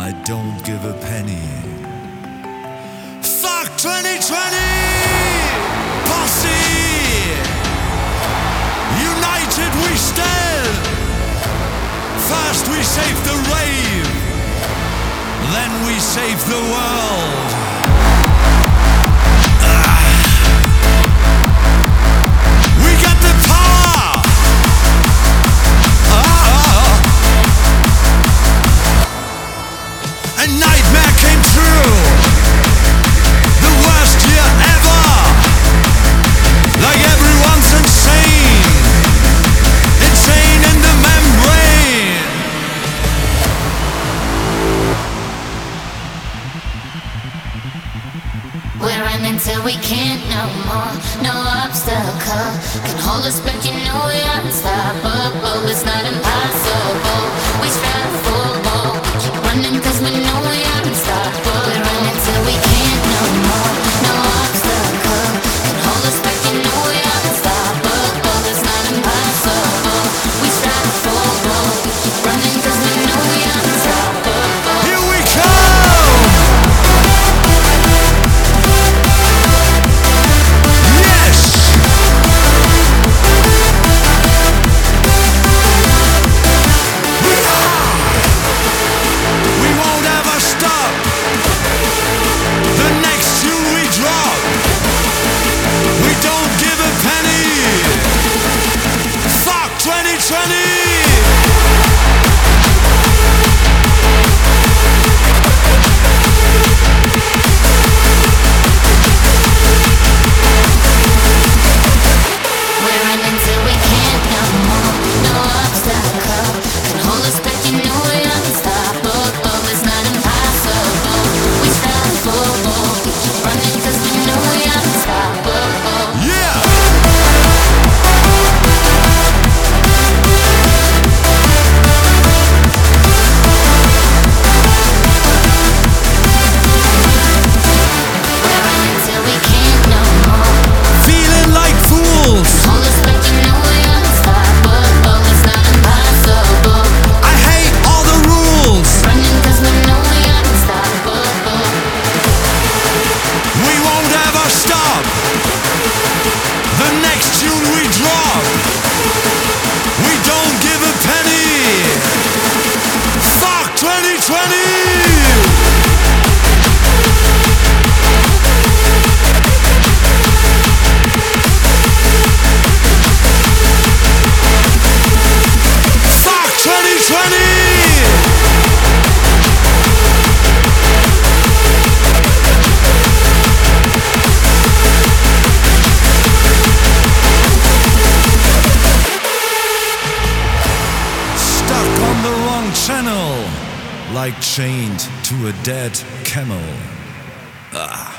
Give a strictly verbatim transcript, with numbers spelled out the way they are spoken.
I don't give a penny. Fuck twenty twenty! Posse! United we stand! First we save the rave, then we save the world. Ah. We got the power! Ah. A nightmare came true. The worst year ever. Like everyone's insane. Insane in the membrane. We're running till we can't no more. No obstacle can hold us back. You know we're unstoppable. It's not impossible. We strive for more. Keep running 'cause we know we're unstoppable. We're running till we can't no more. No obstacle can hold us back. You know we're unstoppable. It's not impossible. We strive for more. Keep running 'cause we know we're unstoppable. Here we come! Yes! We won't ever stop. The next tune we drop, we don't give a penny. Fuck twenty twenty! We're running till we can't no more. No obstacle can hold us back. You know we're unstoppable. It's not impossible. We strive for more. We keep running 'cause we know we're unstoppable. Yeah! We're running till we can't no more. Feeling like fools. Hold us back. You know we're unstoppable. It's not impossible. I hate all the rules. Running 'cause we know we're unstoppable. We won't ever stop. The next tune we drop, we don't give a penny. Fuck twenty twenty! Fuck twenty twenty! Stuck on the wrong channel, like chained to a dead camel. Ah.